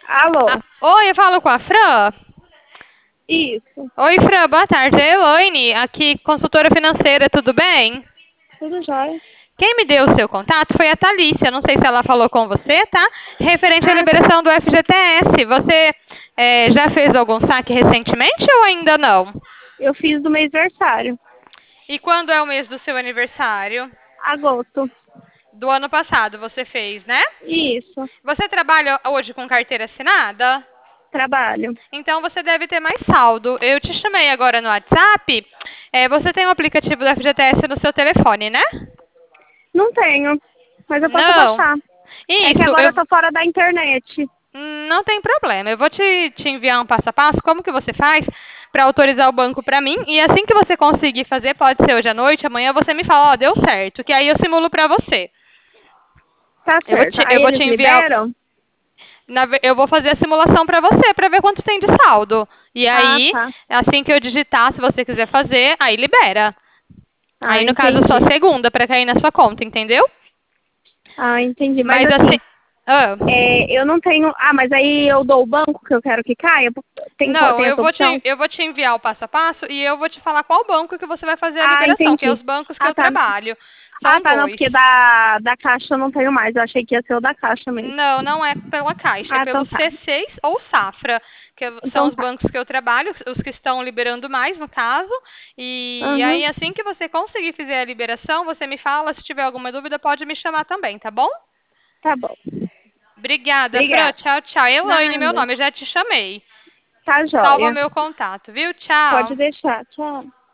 Alô? Oi, eu falo com a Fran. Isso, Oi, Fran, boa tarde. É a Elaine, aqui, consultora financeira, tudo bem? tudo jóia. Quem me deu o seu contato foi a Thalícia, não sei se ela falou com você, tá? Referente à Ah, tá. liberação do FGTS. Você já fez algum saque recentemente ou ainda não? Eu fiz do meu aniversário. E quando é o mês do seu aniversário? Agosto. Do ano passado você fez, né? Isso, Você trabalha hoje com carteira assinada? trabalho. Então você deve ter mais saldo. Eu te chamei agora no WhatsApp. Você tem o aplicativo do FGTS no seu telefone, né? Não tenho, mas eu posso Não. baixar. É que Isso, agora eu tô fora da internet. não tem problema. Eu vou te enviar um passo a passo. Como que você faz para autorizar o banco para mim? E assim que você conseguir fazer, pode ser hoje à noite, amanhã você me fala, ó, deu certo, que aí eu simulo para você. Tá Eu vou certo. te, eu Aí vou eles te enviar. liberam? Eu vou fazer a simulação para você, para ver quanto tem de saldo. E Ah, aí, tá. assim que eu digitar, se você quiser fazer, aí libera. Ah, Aí, no caso, só entendi. segunda para cair na sua conta, entendeu? Ah, entendi. Mas Mas assim. assim, Ah, eu não tenho. Ah, mas aí eu dou o banco que eu quero que caia? não, Tem essa opção? eu vou te enviar o passo a passo e eu vou te falar qual banco que você vai fazer a Ah, liberação, que é os entendi. bancos que Ah, eu tá. trabalho. Ah, São tá, não, dois. porque da caixa eu não tenho mais. Eu achei que ia ser o da caixa mesmo. Não, não é pela Caixa, é Ah, pelo então tá. C6 ou Safra, que são Então os tá. bancos que eu trabalho, os que estão liberando mais, no caso. E Uhum. aí, assim que você conseguir fazer a liberação, você me fala. Se tiver alguma dúvida, pode me chamar também, tá bom? Tá bom. Obrigada, Fran. Obrigada. Tchau, tchau. Elaine, meu Nada. nome, eu já te chamei. Tá Salva joia. meu contato, viu? Tchau. Pode deixar. Tchau.